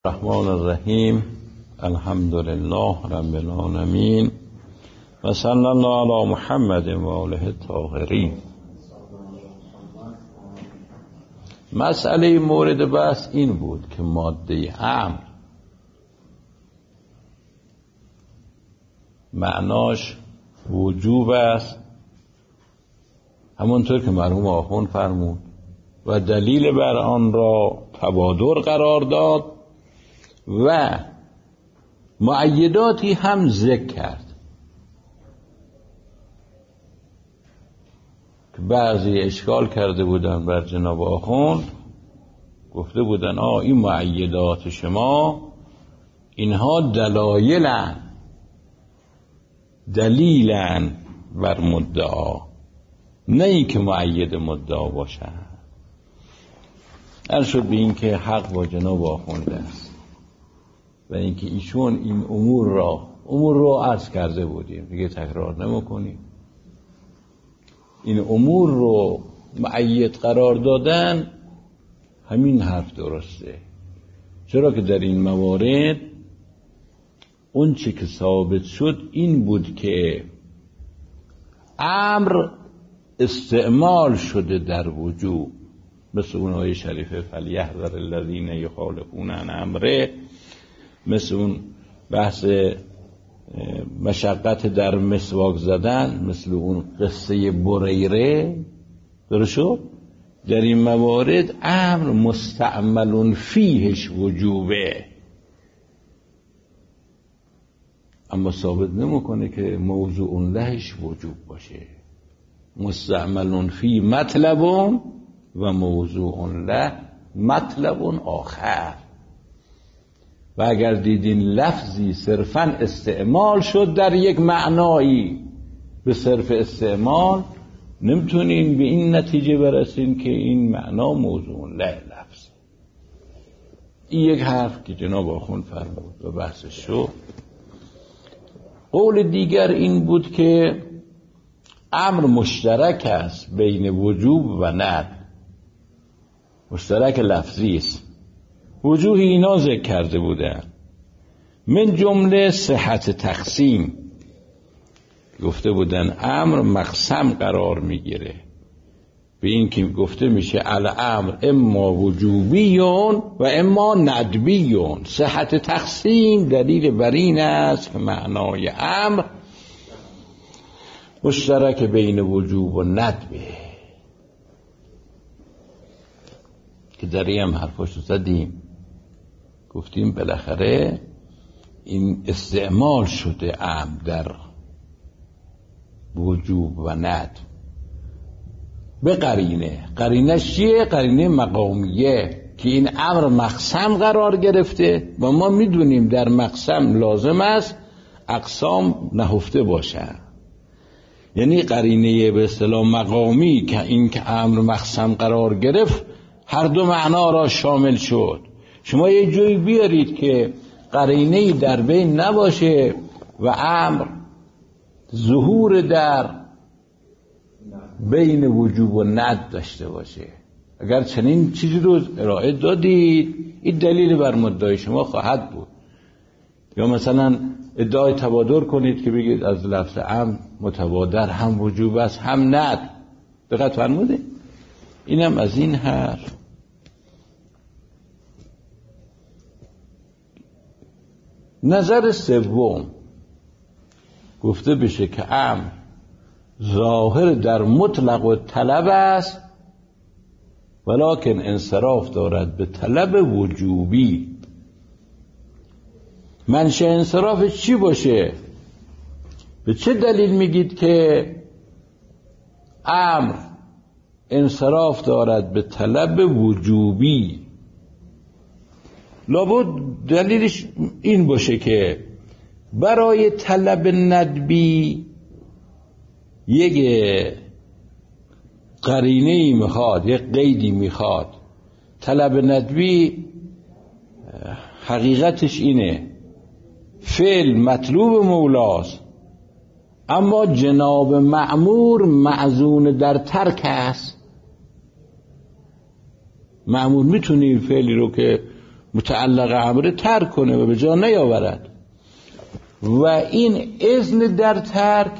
الرحمن الرحیم الحمد لله رب العالمین و صلی الله علی محمد و آله الطاهرین. مسئله مورد بحث این بود که ماده امر معناش وجوب است، همونطور که مرحوم آخوند فرمود، و دلیل بر آن را تبادر قرار داد و مؤیداتی هم ذکر کرد که بعضی اشکال کرده بودن بر جناب آخوند، گفته بودن این مؤیدات شما اینها دلیلن بر مدعا، نه این که مؤید مدعا باشن. عرض شد به این که حق با جناب آخوند است و اینکه ایشون این امور رو عرض کرده بودیم، دیگه تکرار نمی‌کنیم. این امور رو مؤید قرار دادن، همین حرف درسته، چرا که در این موارد اون چه که ثابت شد این بود که امر استعمال شده در وجوب، مثل اون آیه شریفه فلیحذر الذین یخالفون عن امره، مثل اون بحث مشقت در مسواک زدن، مثل اون قصه بریره. درست شد؟ در این موارد امر مستعمل فیهش وجوبه، اما ثابت نمیکنه که موضوع لهش وجوب باشه. مستعمل فی مطلب و موضوع له مطلب آخر. و اگر دیدین لفظی صرفاً استعمال شد در یک معنایی به صرف استعمال، نمیتونین به این نتیجه برسین که این معنا موضوع له لفظ. این یک حرف که جناب آخوند فرمود و بحثش شد. قول دیگر این بود که امر مشترک است بین وجوب و ندب، مشترک لفظی است. وجوهی اینا ذکر کرده بودن، من جمله صحت تقسیم. گفته بودن امر مقسم قرار میگیره، به این که گفته میشه الامر اما وجوبیون و اما ندبیون. صحت تقسیم دلیل بر این است که معنای امر مشترک بین وجوب و ندبه، که در این هم حرفاشو زدیم، گفتیم بالاخره این استعمال شده امر در وجوب و ندب به قرینش چیه؟ قرینه مقامیه، که این امر مقسم قرار گرفته و ما میدونیم در مقسم لازم است اقسام نهفته باشن. یعنی قرینه به اصطلاح مقامی که این که امر مقسم قرار گرفت هر دو معنا را شامل شد. شما یه جایی بیارید که قرینه‌ای در بین نباشه و امر ظهور در بین وجوب و ندب داشته باشه. اگر چنین چیزی رو ارائه دادید، این دلیل بر مدعای شما خواهد بود. یا مثلا ادعای تبادر کنید که بگید از لفظ امر متبادر هم وجوب است هم ندب. دقت فرمودید؟ اینم از این حرف. نظر سوم گفته بشه که امر ظاهر در مطلق و طلب است، ولکن انصراف دارد به طلب وجوبی. منشأ انصرافش چی باشه؟ به چه دلیل میگید که امر انصراف دارد به طلب وجوبی؟ لابد دلیلش این باشه که برای طلب ندبی یک قرینه‌ای میخواد، یک قیدی میخواد. طلب ندبی حقیقتش اینه، فعل مطلوب مولاست اما جناب مأمور معزون در ترک است. مأمور میتونه این فعلی رو که متعلق امر ترک کنه و به جا نیاورد. و این اذن در ترک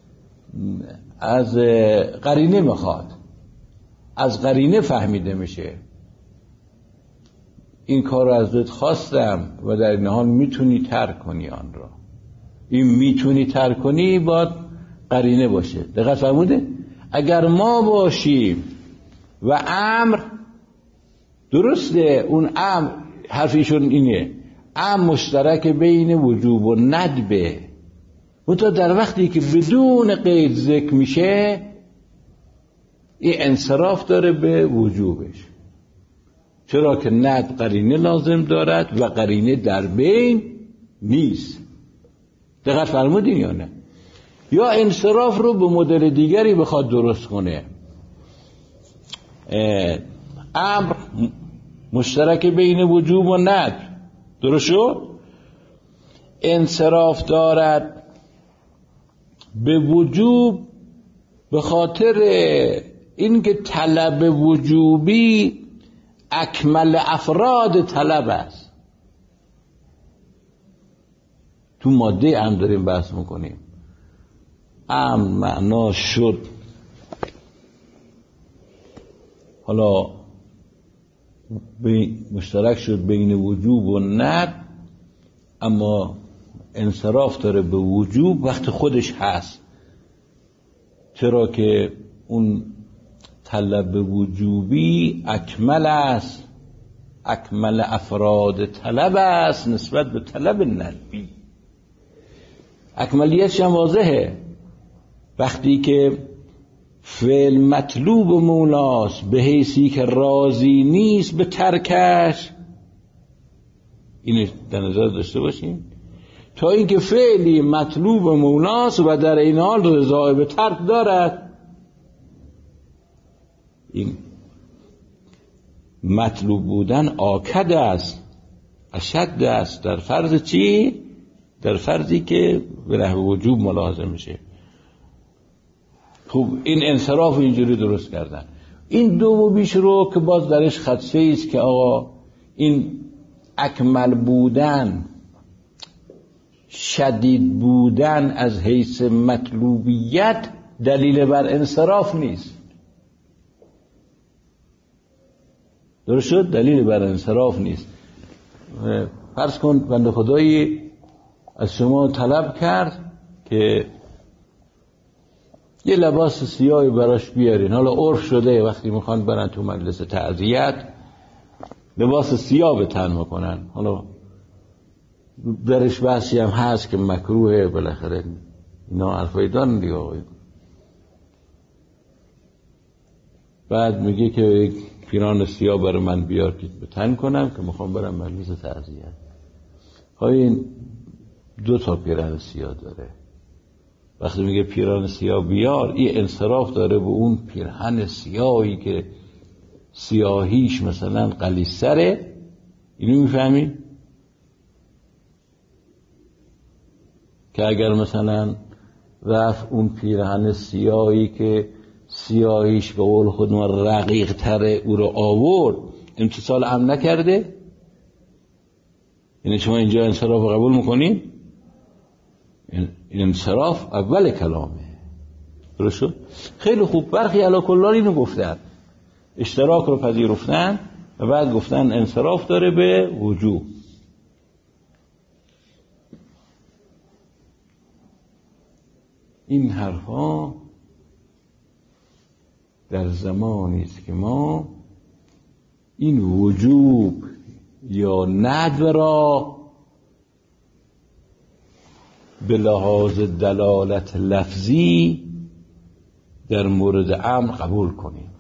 از قرینه میخواد، از قرینه فهمیده میشه. این کار رو ازت خواستم و در این حال میتونی ترک کنی آن را. این میتونی ترک کنی باید قرینه باشه. دقت فرموده؟ اگر ما باشیم و امر درسته، اون امر حرفیشون اینه، امر مشترک بین وجوب و ندبه، منتها در وقتی که بدون قید ذکر میشه این انصراف داره به وجوبش، چرا که ند قرینه لازم دارد و قرینه در بین نیست. دقت فرمودین یا نه؟ یا انصراف رو به مدل دیگری بخواد درست کنه، امر مشترک بین وجوب و ند، درست شد؟ انصراف دارد به وجوب به خاطر اینکه طلب وجوبی اکمل افراد طلب است. تو ماده امر داریم بحث میکنیم. امر معنا شد حالا مشترک شد بین وجوب و ند، اما انصراف داره به وجوب وقت خودش هست، چرا که اون طلب وجوبی اکمل است، اکمل افراد طلب است نسبت به طلب ندبی. اکملیتش هم واضحه، وقتی که فعل مطلوب مولاست به حیثی که راضی نیست به ترکش، اینو در نظر داشته باشین، تا اینکه فعلی مطلوب مولاست و در این حال رضا به ترک دارد. این مطلوب بودن آکد است، اشد است. در فرض چی؟ در فرضی که به نحو وجوب ملاحظه میشه. خب این انصراف اینجوری درست کردن. این دو و بیش رو که باز درش خدشه ایست که آقا این اکمل بودن، شدید بودن از حیث مطلوبیت دلیل بر انصراف نیست. درست شد؟ دلیل بر انصراف نیست. فرض کن بنده خدایی از شما طلب کرد که یه لباس سیاهی براش بیارین. حالا عرف شده وقتی میخوان برن تو مجلس تعزیت لباس سیاه به تن میکنن. حالا درش بحثی هم هست که مکروه، بالاخره اینا حرفای دارن دیگه آقای. بعد میگه که پیران سیاه برای من بیار که به تن کنم که میخوام برم مجلس تعزیت. این 2 تا پیران سیاه داره. وقتی میگه پیران سیاه بیار، این انصراف داره به اون پیرهن سیاهی که سیاهیش مثلا قلیسره. اینو میفهمی؟ که اگر مثلا رفت اون پیرهن سیاهی که سیاهیش به قول خودمون رقیق تره او رو آورد، امتصال هم نکرده، یعنی شما اینجا انصراف قبول میکنین؟ این انصراف اول کلامه. درست شد؟ خیلی خوب. برخی علی کلان اینو گفتن، اشتراک رو پذیرفتن و بعد گفتن انصراف داره به وجوب. این حرفا در زمانی است که ما این وجوب یا ندب را به لحاظ دلالت لفظی در مورد امر قبول کنیم.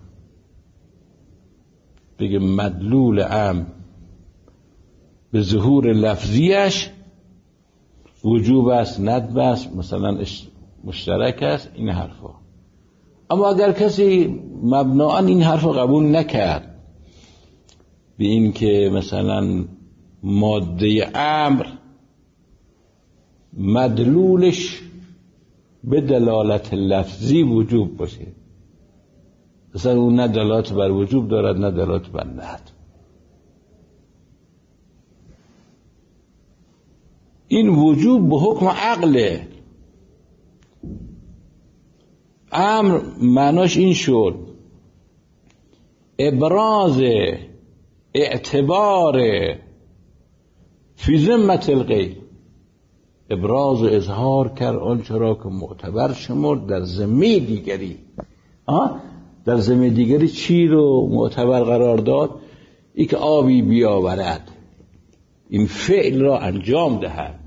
بگه مدلول امر به ظهور لفظیش وجوب است، ندب است، مثلا مشترک است، این حرفا. اما اگر کسی مبناً این حرف رو قبول نکرد به این که مثلا ماده امر مدلولش به دلالت لفظی وجوب باشه، مثلا اون نه دلالت بر وجوب دارد نه دلالت بر ندب، این وجوب به حکم عقله. امر معناش این شد ابراز اعتبار فی ذمت الغیر، ابراز و اظهار کرد آنچه را که معتبر شمرد در ذمه دیگری. در ذمه دیگری چی رو معتبر قرار داد؟ ای که آبی بیاورد، این فعل را انجام دهد،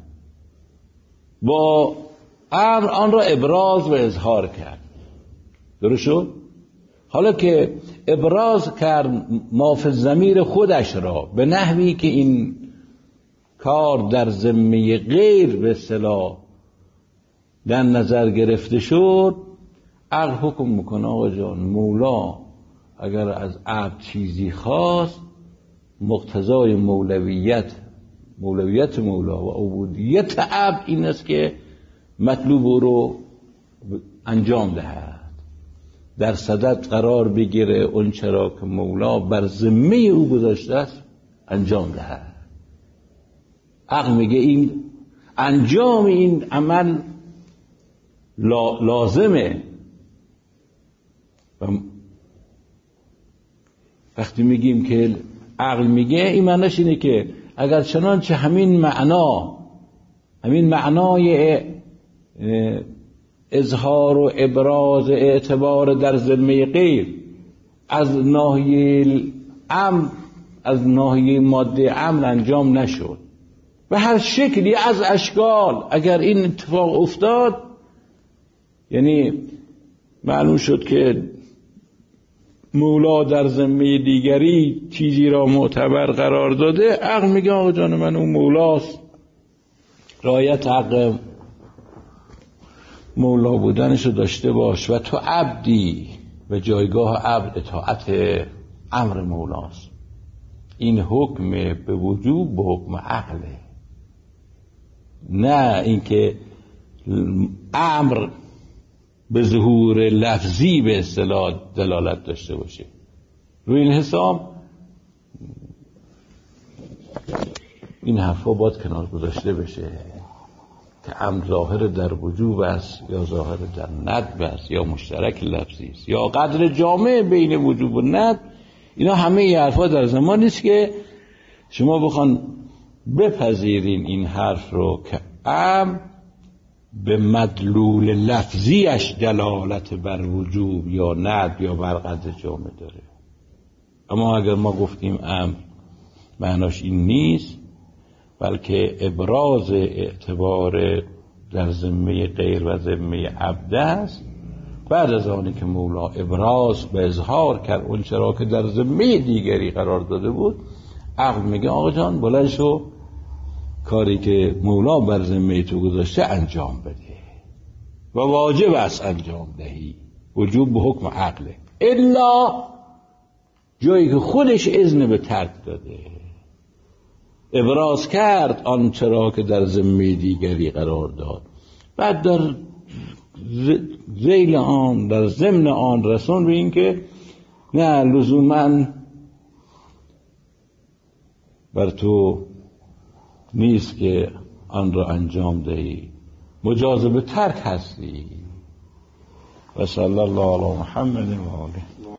با امر آن را ابراز و اظهار کرد. درست شد؟ حالا که ابراز کرد ما فی الضمیر خودش را به نحوی که این کار در ذمه غیر به اصطلاح در نظر گرفته شد، عقل حکم میکنه آقا جان مولا اگر از عبد چیزی خواست، مقتضای مولویت مولا و عبودیت عبد این است که مطلوب رو انجام دهد، در صدد قرار بگیره اون چرا که مولا بر ذمه او گذاشته است انجام دهد. عقل میگه این انجام این عمل لازمه. وقتی میگیم که عقل میگه، این معنیش اینه که اگر چنانچه همین معنای اظهار و ابراز اعتبار در ذمه غیر از ناحیه امر، از ناحیه ماده امر انجام نشد، به هر شکلی از اشکال اگر این اتفاق افتاد، یعنی معلوم شد که مولا در ذمه دیگری چیزی را معتبر قرار داده، عقل میگه آقا جان من اون مولاست، رعایت حق مولا بودنشو داشته باش و تو عبدی و جایگاه عبد اطاعت امر مولاست. این حکم به وجوب به حکم عقله، نه اینکه امر به ظهور لفظی به اصطلاح دلالت داشته باشه. روی این حساب این حرفا باید کنار گذاشته بشه که امر ظاهر در وجوب است یا ظاهر در ندب است یا مشترک لفظی است یا قدر جامع بین وجوب و ندب. اینا همه ای حرفا در زمان نیست که شما بخوان بپذیرین این حرف رو که امر به مدلول لفظیش دلالت بر وجوب یا ندب یا بر قدر جامع داره. اما اگر ما گفتیم امر معناش این نیست، بلکه ابراز اعتبار در ذمه غیر و ذمه عبد است، بعد از آنی که مولا ابراز به اظهار کرد اون چرا که در ذمه دیگری قرار داده بود، عقل میگه آقا جان بلند شو، کاری که مولا بر ذمه تو گذاشته انجام بده و واجب است انجام دهی. وجوب به حکم عقله، الا جایی که خودش اذن به ترک داده، ابراز کرد آن چرا که در ذمه دیگری قرار داد، بعد در ذیل آن، در ضمن آن رسون به این که نه لزوماً بر تو نیست که آن را انجام دهی، مجاز به ترک هستی. و صلی الله علی محمد و آله.